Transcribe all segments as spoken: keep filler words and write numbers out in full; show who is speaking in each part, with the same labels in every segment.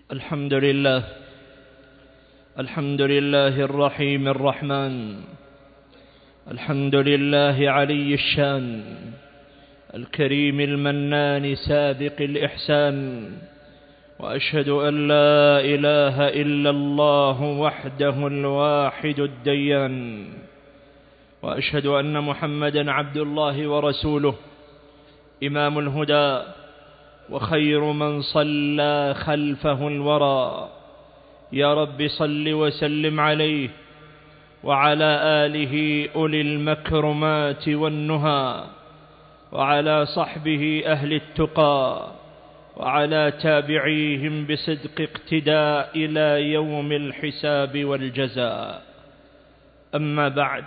Speaker 1: الحمد لله الحمد لله الرحيم الرحمن، الحمد لله علي الشان الكريم المنان سابق الإحسان، وأشهد أن لا إله إلا الله وحده الواحد الديان، وأشهد أن محمدا عبد الله ورسوله إمام الهدى وخير من صلى خلفه الورى. يا رب صل وسلم عليه وعلى آله أولي المكرمات والنهى، وعلى صحبه أهل التقى، وعلى تابعيهم بصدق اقتداء إلى يوم الحساب والجزاء. أما بعد،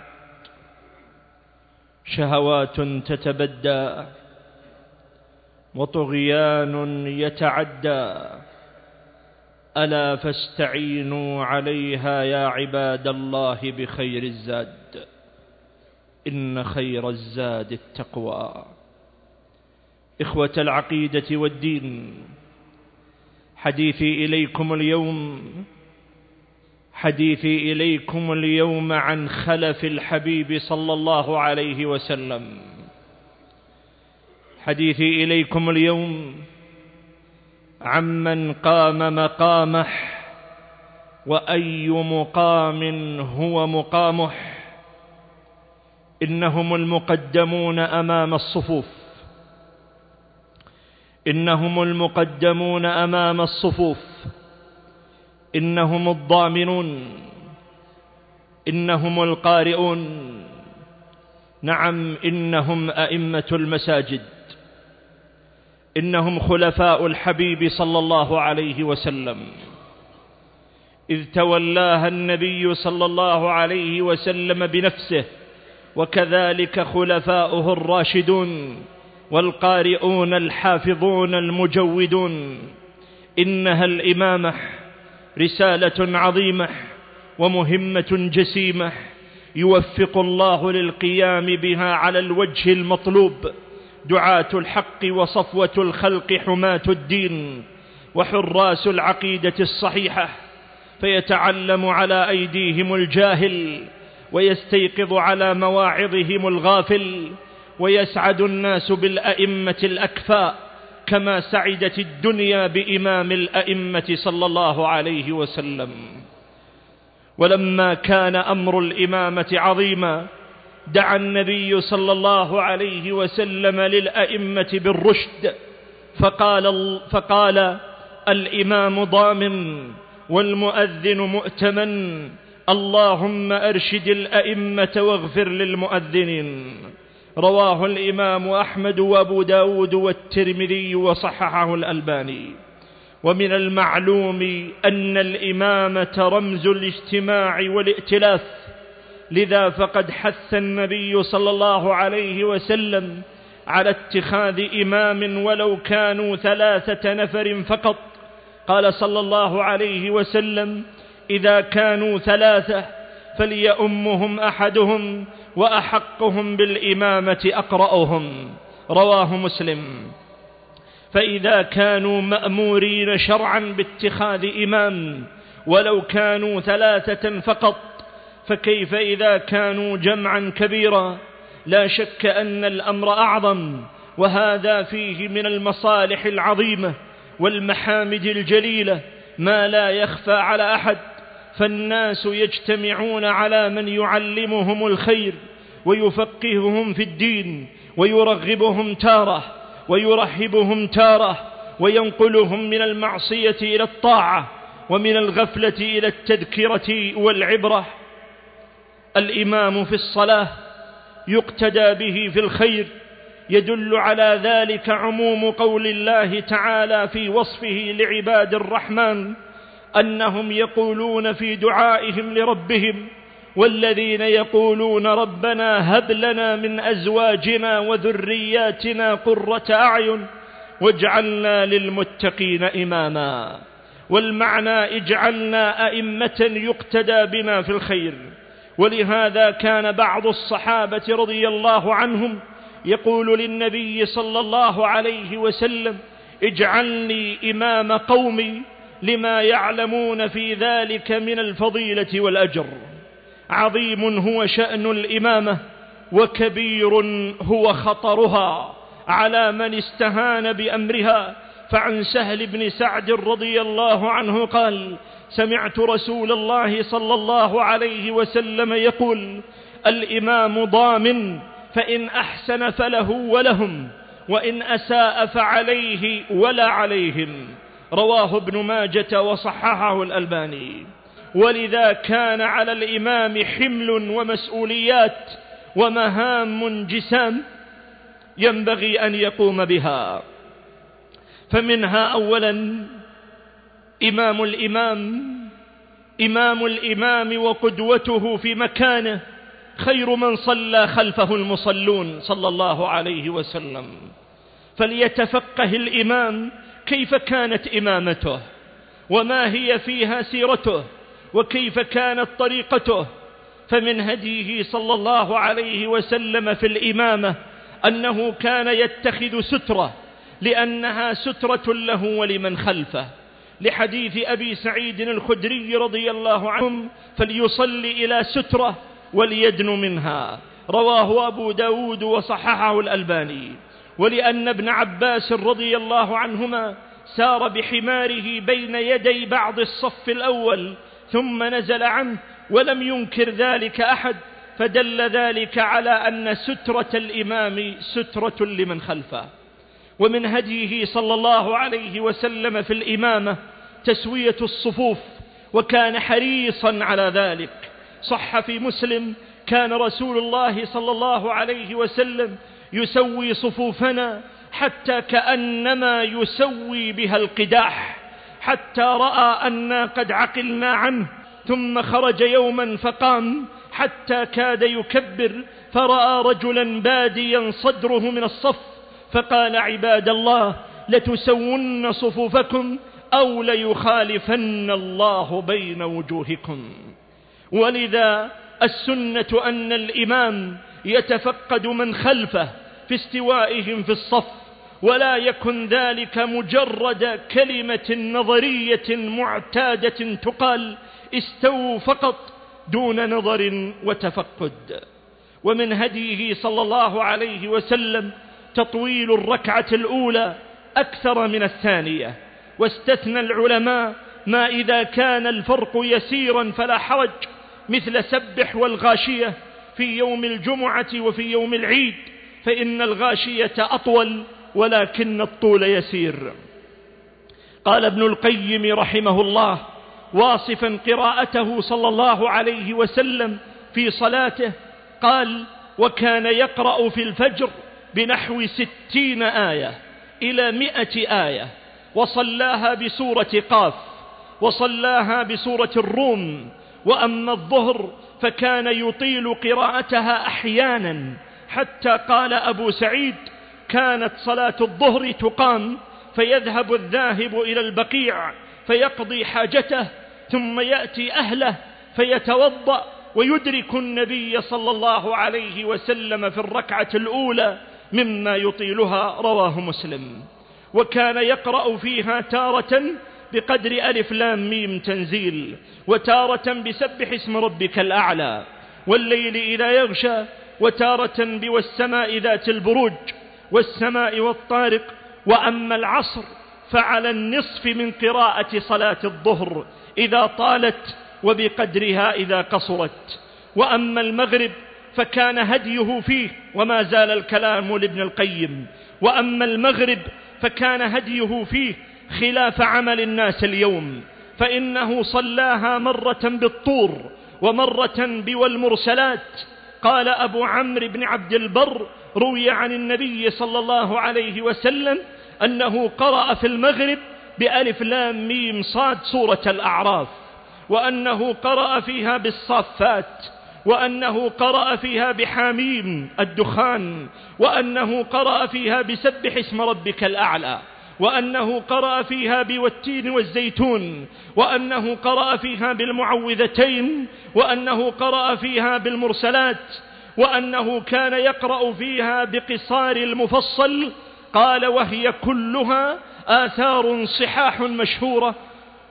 Speaker 1: شهوات تتبدى وطغيان يتعدى، ألا فاستعينوا عليها يا عباد الله بخير الزاد، إن خير الزاد التقوى. إخوة العقيدة والدين، حديثي إليكم اليوم حديثي إليكم اليوم عن خلف الحبيب صلى الله عليه وسلم. حديثي إليكم اليوم عمن قام مقامه، وأي مقام هو مقامه. إنهم المقدمون أمام الصفوف إنهم المقدمون أمام الصفوف إنهم الضامنون، إنهم القارئون، نعم إنهم أئمة المساجد، إنهم خلفاء الحبيب صلى الله عليه وسلم، إذ تولاها النبي صلى الله عليه وسلم بنفسه، وكذلك خلفاؤه الراشدون والقارئون الحافظون المجودون. إنها الإمامة رسالة عظيمة ومهمة جسيمة، يوفق الله للقيام بها على الوجه المطلوب دعاة الحق وصفوة الخلق حماة الدين وحراس العقيدة الصحيحة، فيتعلم على أيديهم الجاهل ويستيقظ على مواعظهم الغافل، ويسعد الناس بالأئمة الأكفاء كما سعدت الدنيا بإمام الأئمة صلى الله عليه وسلم. ولما كان أمر الإمامة عظيما، دعا النبي صلى الله عليه وسلم للأئمة بالرشد، فقال, فقال الإمام ضامن والمؤذن مؤتمن، اللهم أرشد الأئمة واغفر للمؤذنين. رواه الإمام أحمد وأبو داود والترمذي وصححه الألباني. ومن المعلوم أن الإمامة رمز الاجتماع والائتلاف، لذا فقد حث النبي صلى الله عليه وسلم على اتخاذ إمام ولو كانوا ثلاثة نفر فقط. قال صلى الله عليه وسلم: إذا كانوا ثلاثة فليؤمهم أحدهم، وأحقهم بالإمامة أقرأهم. رواه مسلم. فإذا كانوا مأمورين شرعا باتخاذ إمام ولو كانوا ثلاثة فقط، فكيف إذا كانوا جمعا كبيرا؟ لا شك أن الأمر أعظم، وهذا فيه من المصالح العظيمة والمحامد الجليلة ما لا يخفى على أحد. فالناس يجتمعون على من يعلمهم الخير ويفقههم في الدين، ويرغبهم تارة ويرهبهم تارة، وينقلهم من المعصية إلى الطاعة ومن الغفلة إلى التذكرة والعبرة. الإمام في الصلاة يقتدى به في الخير، يدل على ذلك عموم قول الله تعالى في وصفه لعباد الرحمن أنهم يقولون في دعائهم لربهم: والذين يقولون ربنا هب لنا من أزواجنا وذرياتنا قرة أعين واجعلنا للمتقين إماما. والمعنى: اجعلنا أئمة يقتدى بنا في الخير. ولهذا كان بعض الصحابة رضي الله عنهم يقول للنبي صلى الله عليه وسلم: اجعلني إمام قومي لما يعلمون في ذلك من الفضيلة والأجر. عظيم هو شأن الإمامة، وكبير هو خطرها على من استهان بأمرها. فعن سهل بن سعد رضي الله عنه قال: سمعت رسول الله صلى الله عليه وسلم يقول: الإمام ضامن، فإن أحسن فله ولهم، وإن أساء فعليه ولا عليهم. رواه ابن ماجة وصححه الألباني. ولذا كان على الإمام حمل ومسؤوليات ومهام جسام ينبغي أن يقوم بها. فمنها أولا إمام الإمام إمام الإمام وقدوته في مكانه خير من صلى خلفه المصلون صلى الله عليه وسلم. فليتفقه الإمام كيف كانت إمامته، وما هي فيها سيرته، وكيف كانت طريقته. فمن هديه صلى الله عليه وسلم في الإمامة أنه كان يتخذ سترة، لأنها سترة له ولمن خلفه، لحديث أبي سعيد الخدري رضي الله عنه: فليصلي إلى سترة وليدن منها. رواه أبو داود وصححه الألباني. ولأن ابن عباس رضي الله عنهما سار بحماره بين يدي بعض الصف الأول ثم نزل عنه ولم ينكر ذلك أحد، فدل ذلك على أن سترة الإمام سترة لمن خلفه. ومن هديه صلى الله عليه وسلم في الإمامة تسوية الصفوف، وكان حريصا على ذلك. صح في مسلم: كان رسول الله صلى الله عليه وسلم يسوي صفوفنا حتى كأنما يسوي بها القداح، حتى رأى أننا قد عقلنا عنه، ثم خرج يوما فقام حتى كاد يكبر، فرأى رجلا باديا صدره من الصف، فقال: عباد الله، لتسون صفوفكم أو ليخالفن الله بين وجوهكم. ولذا السنة أن الإمام يتفقد من خلفه في استوائهم في الصف، ولا يكن ذلك مجرد كلمة نظرية معتادة تقال استووا فقط دون نظر وتفقد. ومن هديه صلى الله عليه وسلم تطويل الركعة الأولى أكثر من الثانية، واستثنى العلماء ما إذا كان الفرق يسيرا فلا حرج، مثل سبح والغاشية في يوم الجمعة وفي يوم العيد، فإن الغاشية أطول ولكن الطول يسير. قال ابن القيم رحمه الله واصفا قراءته صلى الله عليه وسلم في صلاته، قال: وكان يقرأ في الفجر بنحو ستين آية إلى مئة آية، وصلاها بسورة قاف، وصلاها بسورة الروم. وأما الظهر فكان يطيل قراءتها أحيانا، حتى قال أبو سعيد: كانت صلاة الظهر تقام فيذهب الذاهب إلى البقيع فيقضي حاجته، ثم يأتي أهله فيتوضأ ويدرك النبي صلى الله عليه وسلم في الركعة الأولى مما يطيلها. رواه مسلم. وكان يقرأ فيها تارة بقدر ألف لام ميم تنزيل، وتارة بسبح اسم ربك الأعلى، والليل إذا يغشى، وتارة بوالسماء ذات البروج، والسماء والطارق. وأما العصر فعلى النصف من قراءة صلاة الظهر إذا طالت، وبقدرها إذا قصرت. وأما المغرب فكان هديه فيه، وما زال الكلام لابن القيم، وأما المغرب فكان هديه فيه خلاف عمل الناس اليوم، فإنه صلاها مرة بالطور ومرة بوالمرسلات. قال أبو عمرو بن عبد البر: روي عن النبي صلى الله عليه وسلم أنه قرأ في المغرب بألف لام ميم صاد سورة الأعراف، وأنه قرأ فيها بالصافات، وأنه قرأ فيها بحاميم الدخان، وأنه قرأ فيها بسبح اسم ربك الأعلى، وأنه قرأ فيها بالتين والزيتون، وأنه قرأ فيها بالمعوذتين، وأنه قرأ فيها بالمرسلات، وأنه كان يقرأ فيها بقصار المفصل. قال: وهي كلها آثار صحاح مشهورة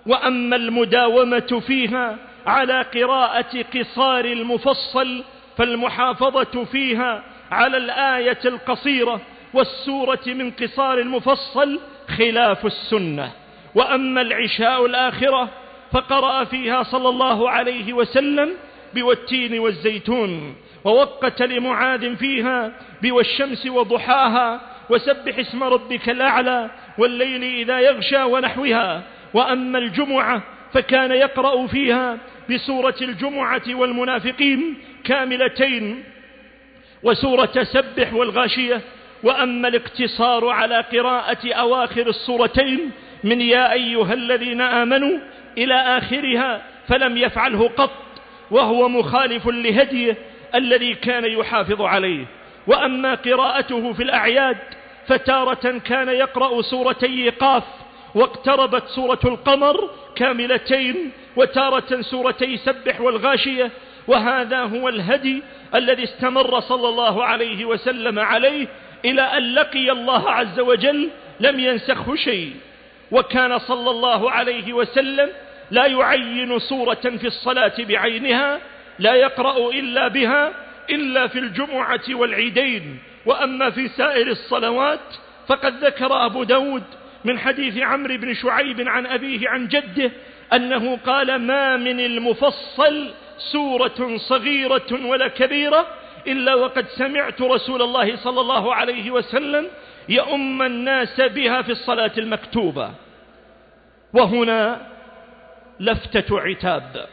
Speaker 1: وأما المداومة فيها على قراءة قصار المفصل فالمحافظة فيها على الآية القصيرة والسورة من قصار المفصل خلاف السنة. وأما العشاء الآخرة فقرأ فيها صلى الله عليه وسلم بوالتين والزيتون، ووقت لمعاذ فيها بوالشمس وضحاها وسبح اسم ربك الأعلى والليل إذا يغشى ونحوها. وأما الجمعة فكان يقرأ فيها بسورة الجمعة والمنافقين كاملتين وسورة سبح والغاشية. وأما الاقتصار على قراءة أواخر السورتين من يا أيها الذين آمنوا إلى آخرها فلم يفعله قط، وهو مخالف لهديه الذي كان يحافظ عليه. وأما قراءته في الأعياد فتارة كان يقرأ سورتي قاف واقتربت سورة القمر كاملتين، وتارة سورتي سبح والغاشية. وهذا هو الهدي الذي استمر صلى الله عليه وسلم عليه إلى أن لقي الله عز وجل لم ينسخه شيء. وكان صلى الله عليه وسلم لا يعين سورة في الصلاة بعينها، لا يقرأ إلا بها إلا في الجمعة والعيدين. وأما في سائر الصلوات فقد ذكر أبو داود من حديث عمرو بن شعيب عن أبيه عن جده أنه قال: ما من المفصل سورة صغيرة ولا كبيرة إلا وقد سمعت رسول الله صلى الله عليه وسلم يؤم الناس بها في الصلاة المكتوبة. وهنا لفتة عتاب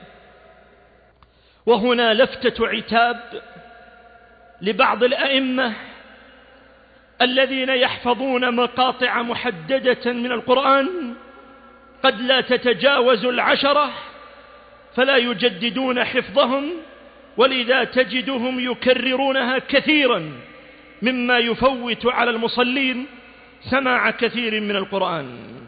Speaker 1: وهنا لفتة عتاب لبعض الأئمة الذين يحفظون مقاطع محددة من القرآن قد لا تتجاوز العشرة فلا يجددون حفظهم، ولذا تجدهم يكررونها كثيرا مما يفوت على المصلين سماع كثير من القرآن.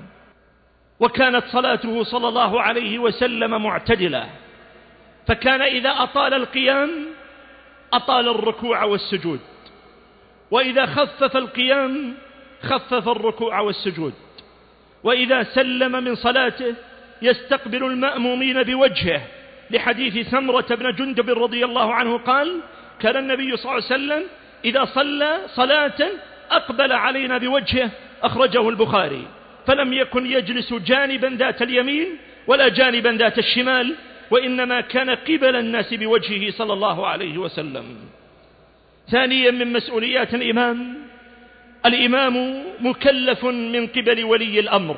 Speaker 1: وكانت صلاته صلى الله عليه وسلم معتدلة، فكان إذا أطال القيام أطال الركوع والسجود، وإذا خفف القيام خفف الركوع والسجود، وإذا سلم من صلاته يستقبل المأمومين بوجهه، لحديث سمرة بن جندب رضي الله عنه قال: كان النبي صلى الله عليه وسلم إذا صلى صلاة أقبل علينا بوجهه، أخرجه البخاري، فلم يكن يجلس جانبا ذات اليمين ولا جانبا ذات الشمال، وإنما كان قبل الناس بوجهه صلى الله عليه وسلم. ثانيا من مسؤوليات الإمام، الإمام مكلف من قبل ولي الأمر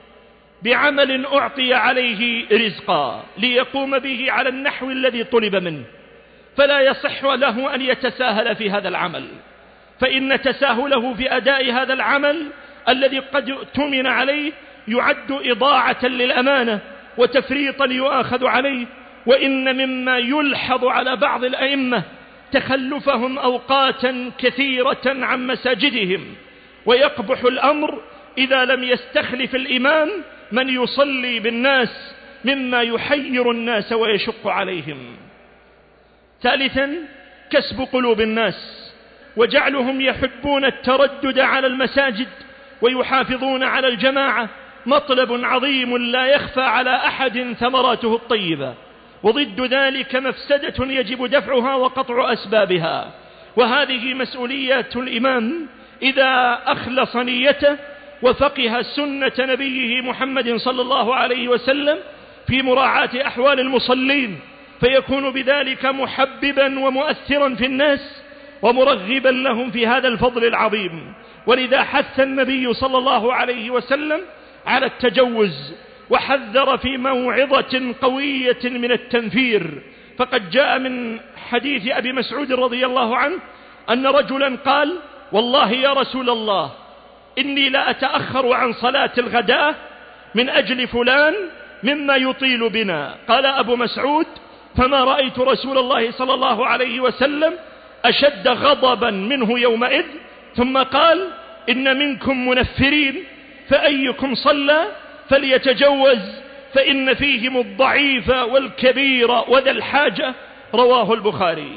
Speaker 1: بعمل أعطي عليه رزقا ليقوم به على النحو الذي طلب منه، فلا يصح له أن يتساهل في هذا العمل، فإن تساهله في أداء هذا العمل الذي قد اؤتمن عليه يعد إضاعة للأمانة وتفريطا يؤاخذ عليه. وإن مما يلحظ على بعض الأئمة تخلفهم أوقاتا كثيرة عن مساجدهم، ويقبح الأمر إذا لم يستخلف الإمام من يصلي بالناس مما يحير الناس ويشق عليهم. ثالثا كسب قلوب الناس وجعلهم يحبون التردد على المساجد ويحافظون على الجماعة، مطلب عظيم لا يخفى على أحد ثمراته الطيبة، وضد ذلك مفسدة يجب دفعها وقطع أسبابها. وهذه مسؤوليات الإمام إذا أخلص نيته وفقه سنة نبيه محمد صلى الله عليه وسلم في مراعاة أحوال المصلين، فيكون بذلك محببا ومؤثرا في الناس ومرغبا لهم في هذا الفضل العظيم. ولذا حث النبي صلى الله عليه وسلم على التجوز، وحذر في موعظة قوية من التنفير. فقد جاء من حديث أبي مسعود رضي الله عنه أن رجلا قال: والله يا رسول الله إني لا أتأخر عن صلاة الغداء من أجل فلان مما يطيل بنا. قال أبو مسعود: فما رأيت رسول الله صلى الله عليه وسلم أشد غضبا منه يومئذ. ثم قال: إن منكم منفرين، فأيكم صلى فليتجوز فإن فيهم الضعيف والكبير وذا الحاجة. رواه البخاري.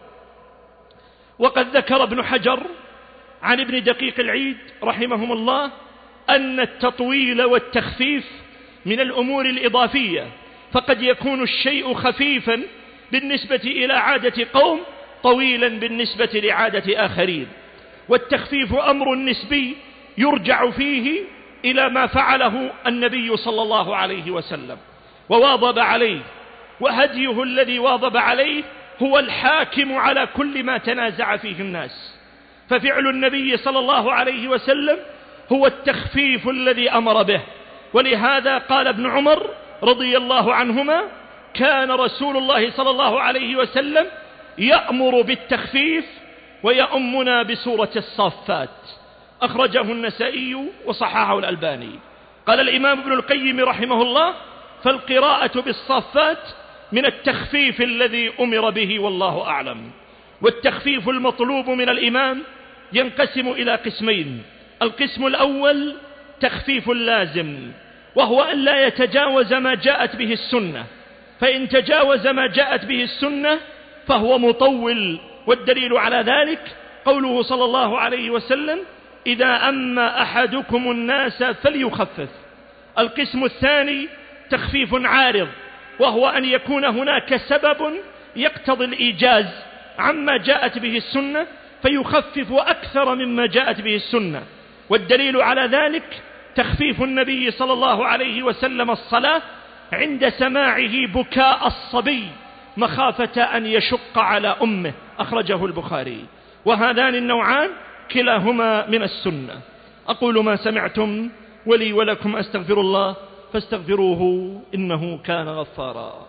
Speaker 1: وقد ذكر ابن حجر عن ابن دقيق العيد رحمهم الله أن التطويل والتخفيف من الأمور الإضافية، فقد يكون الشيء خفيفا بالنسبة إلى عادة قوم طويلا بالنسبة لعادة آخرين، والتخفيف أمر نسبي يرجع فيه إلى ما فعله النبي صلى الله عليه وسلم وواظب عليه، وهديه الذي واظب عليه هو الحاكم على كل ما تنازع فيه الناس، ففعل النبي صلى الله عليه وسلم هو التخفيف الذي أمر به. ولهذا قال ابن عمر رضي الله عنهما: كان رسول الله صلى الله عليه وسلم يأمر بالتخفيف ويأمنا بسورة الصافات، أخرجه النسائي وصححه الألباني. قال الإمام ابن القيم رحمه الله: فالقراءة بالصافات من التخفيف الذي أمر به والله أعلم. والتخفيف المطلوب من الإمام ينقسم إلى قسمين: القسم الأول تخفيف لازم، وهو أن لا يتجاوز ما جاءت به السنة، فإن تجاوز ما جاءت به السنة فهو مطول، والدليل على ذلك قوله صلى الله عليه وسلم: إذا أما أحدكم الناس فليخفف. القسم الثاني تخفيف عارض، وهو أن يكون هناك سبب يقتضي الإيجاز عما جاءت به السنة فيخفف أكثر مما جاءت به السنة، والدليل على ذلك تخفيف النبي صلى الله عليه وسلم الصلاة عند سماعه بكاء الصبي مخافة أن يشق على أمه، أخرجه البخاري. وهذان النوعان كلاهما من السنة. أقول ما سمعتم، ولي ولكم أستغفر الله فاستغفروه إنه كان غفارا.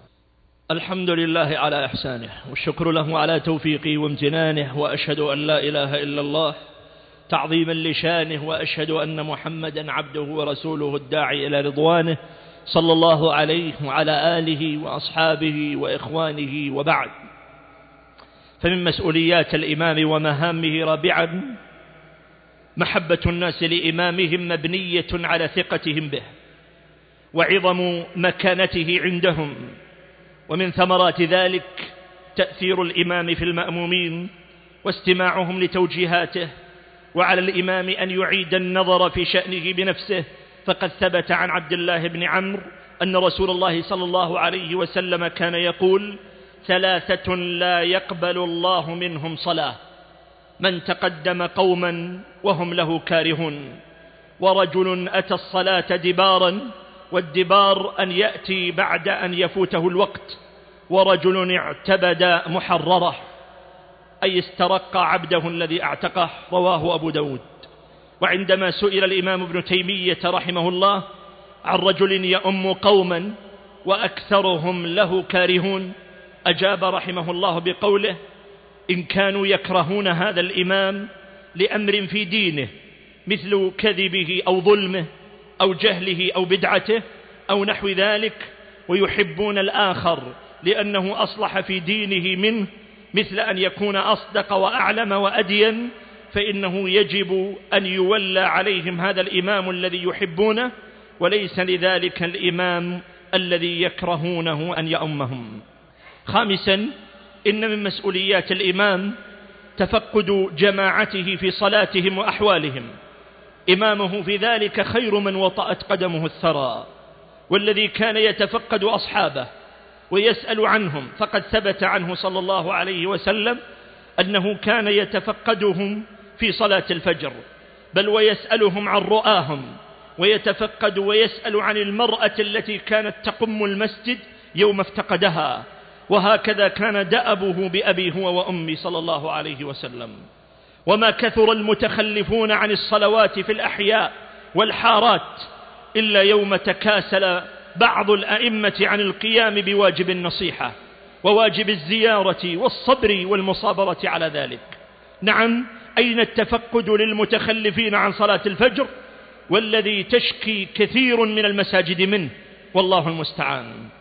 Speaker 1: الحمد لله على إحسانه، والشكر له على توفيقه وامتنانه، وأشهد أن لا إله إلا الله تعظيما لشانه، وأشهد أن محمدا عبده ورسوله الداعي إلى رضوانه، صلى الله عليه وعلى آله وأصحابه وإخوانه، وبعد. فمن مسؤوليات الإمام ومهامه رابعا محبة الناس لإمامهم مبنية على ثقتهم به وعظم مكانته عندهم، ومن ثمرات ذلك تأثير الإمام في المأمومين واستماعهم لتوجيهاته، وعلى الإمام أن يعيد النظر في شأنه بنفسه، فقد ثبت عن عبد الله بن عمرو أن رسول الله صلى الله عليه وسلم كان يقول: ثلاثة لا يقبل الله منهم صلاة: من تقدم قوما وهم له كارهون، ورجل أتى الصلاة دبارا، والدبار أن يأتي بعد أن يفوته الوقت، ورجل اعتبد محرره، أي استرق عبده الذي اعتقه، رواه أبو داود. وعندما سئل الإمام ابن تيمية رحمه الله عن رجل يؤم قوما وأكثرهم له كارهون، أجاب رحمه الله بقوله: إن كانوا يكرهون هذا الإمام لأمر في دينه مثل كذبه أو ظلمه أو جهله أو بدعته أو نحو ذلك، ويحبون الآخر لأنه أصلح في دينه منه، مثل أن يكون أصدق وأعلم وأدين، فإنه يجب أن يولى عليهم هذا الإمام الذي يحبونه، وليس لذلك الإمام الذي يكرهونه أن يؤمهم. خامسا، إن من مسؤوليات الإمام تفقد جماعته في صلاتهم وأحوالهم. إمامه في ذلك خير من وطأت قدمه الثرى، والذي كان يتفقد أصحابه ويسأل عنهم، فقد ثبت عنه صلى الله عليه وسلم أنه كان يتفقدهم في صلاة الفجر، بل ويسألهم عن رؤاهم، ويتفقد ويسأل عن المرأة التي كانت تقم المسجد يوم افتقدها. وهكذا كان دأبه بأبي هو وأمي صلى الله عليه وسلم. وما كثر المتخلفون عن الصلوات في الأحياء والحارات إلا يوم تكاسل بعض الأئمة عن القيام بواجب النصيحة وواجب الزيارة والصبر والمصابرة على ذلك. نعم، أين التفقد للمتخلفين عن صلاة الفجر والذي تشكي كثير من المساجد منه، والله المستعان.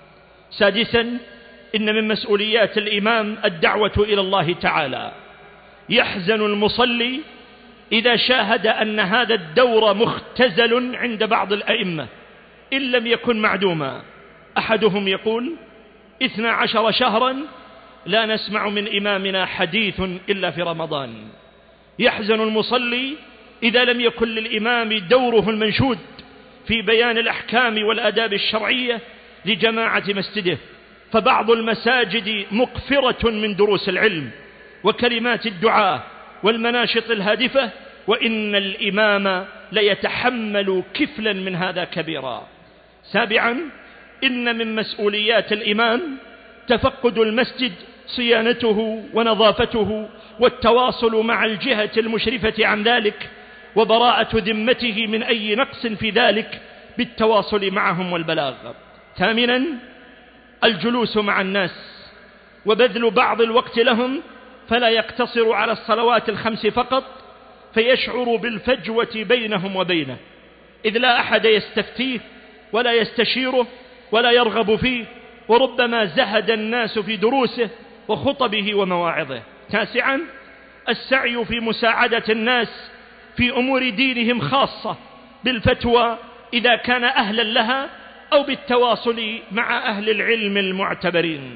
Speaker 1: سادسا، إن من مسؤوليات الإمام الدعوة إلى الله تعالى. يحزن المصلي إذا شاهد أن هذا الدور مختزل عند بعض الأئمة إن لم يكن معدوما. أحدهم يقول: اثنا عشر شهرا لا نسمع من إمامنا حديث إلا في رمضان. يحزن المصلي إذا لم يكن للإمام دوره المنشود في بيان الأحكام والآداب الشرعية لجماعة مسجده، فبعض المساجد مقفرة من دروس العلم وكلمات الدعاء والمناشط الهادفة، وإن الإمام ليتحمل كفلا من هذا كبيرا. سابعا، إن من مسؤوليات الإمام تفقد المسجد، صيانته ونظافته والتواصل مع الجهة المشرفة عن ذلك، وبراءة ذمته من أي نقص في ذلك بالتواصل معهم والبلاغ. ثامنا، الجلوس مع الناس وبذل بعض الوقت لهم، فلا يقتصر على الصلوات الخمس فقط فيشعر بالفجوة بينهم وبينه، إذ لا أحد يستفتيه ولا يستشيره ولا يرغب فيه، وربما زهد الناس في دروسه وخطبه ومواعظه. تاسعا، السعي في مساعدة الناس في أمور دينهم، خاصة بالفتوى إذا كان أهلا لها، أو بالتواصل مع أهل العلم المعتبرين.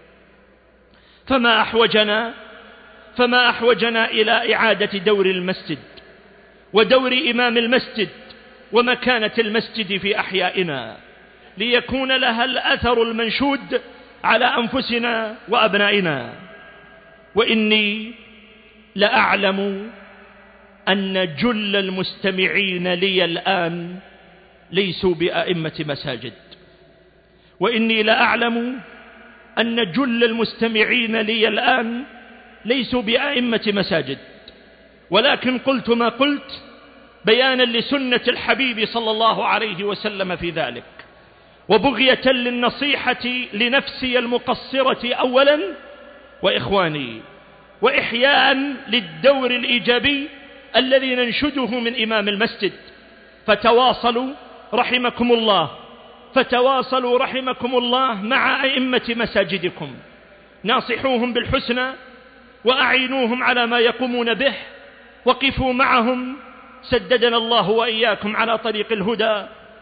Speaker 1: فما أحوجنا فما أحوجنا إلى إعادة دور المسجد ودور إمام المسجد ومكانة المسجد في أحيائنا، ليكون لها الأثر المنشود على أنفسنا وأبنائنا. وإني لأعلم أن جل المستمعين لي الآن ليسوا بأئمة مساجد، وإني لأعلم أن جل المستمعين لي الآن ليسوا بأئمة مساجد، ولكن قلت ما قلت بيانا لسنة الحبيب صلى الله عليه وسلم في ذلك، وبغية للنصيحة لنفسي المقصرة أولا وإخواني، وإحياء للدور الإيجابي الذي ننشده من إمام المسجد. فتواصلوا رحمكم الله فتواصلوا رحمكم الله مع أئمة مساجدكم، ناصحوهم بالحسنى وأعينوهم على ما يقومون به، وقفوا معهم، سددنا الله وإياكم على طريق الهدى،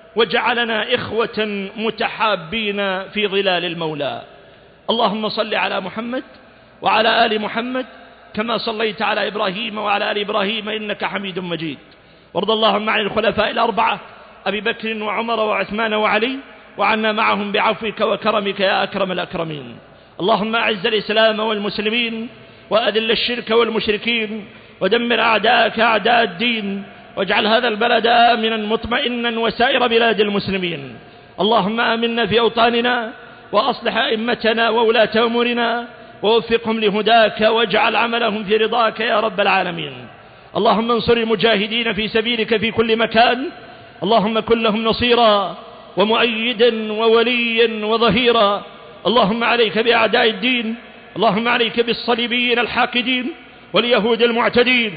Speaker 1: وجعلنا إخوة متحابين في ظلال المولى. اللهم صل على محمد وعلى آل محمد كما صليت على إبراهيم وعلى آل إبراهيم إنك حميد مجيد. وارض اللهم عن الخلفاء الأربعة أبي بكر وعمر وعثمان وعلي، وعنا معهم بعفوك وكرمك يا أكرم الأكرمين. اللهم أعز الإسلام والمسلمين، وأذل الشرك والمشركين، ودمر أعداءك أعداء الدين، واجعل هذا البلد آمنا مطمئنا وسائر بلاد المسلمين. اللهم آمنا في أوطاننا، وأصلح أئمتنا وولاة أمورنا، ووفقهم لهداك، واجعل عملهم في رضاك يا رب العالمين. اللهم انصر المجاهدين في سبيلك في كل مكان، اللهم كن لهم نصيرا ومؤيدا ووليا وظهيرا. اللهم عليك بأعداء الدين، اللهم عليك بالصليبيين الحاقدين واليهود المعتدين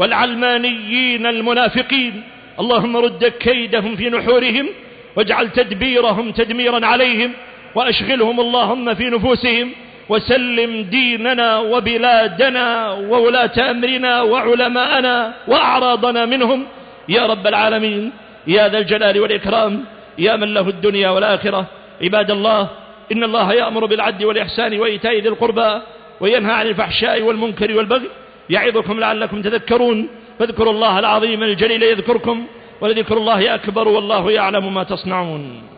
Speaker 1: والعلمانيين المنافقين. اللهم رد كيدهم في نحورهم، واجعل تدبيرهم تدميرا عليهم، وأشغلهم اللهم في نفوسهم، وسلم ديننا وبلادنا وولاة أمرنا وعلماءنا وأعراضنا منهم يا رب العالمين يا ذا الجلال والإكرام يا من له الدنيا والآخرة. عباد الله، إن الله يأمر بالعدل والإحسان وإيتاء ذي القربى، وينهى عن الفحشاء والمنكر والبغي، يعظكم لعلكم تذكرون. فاذكروا الله العظيم الجليل يذكركم، ولذكر الله أكبر، والله يعلم ما تصنعون.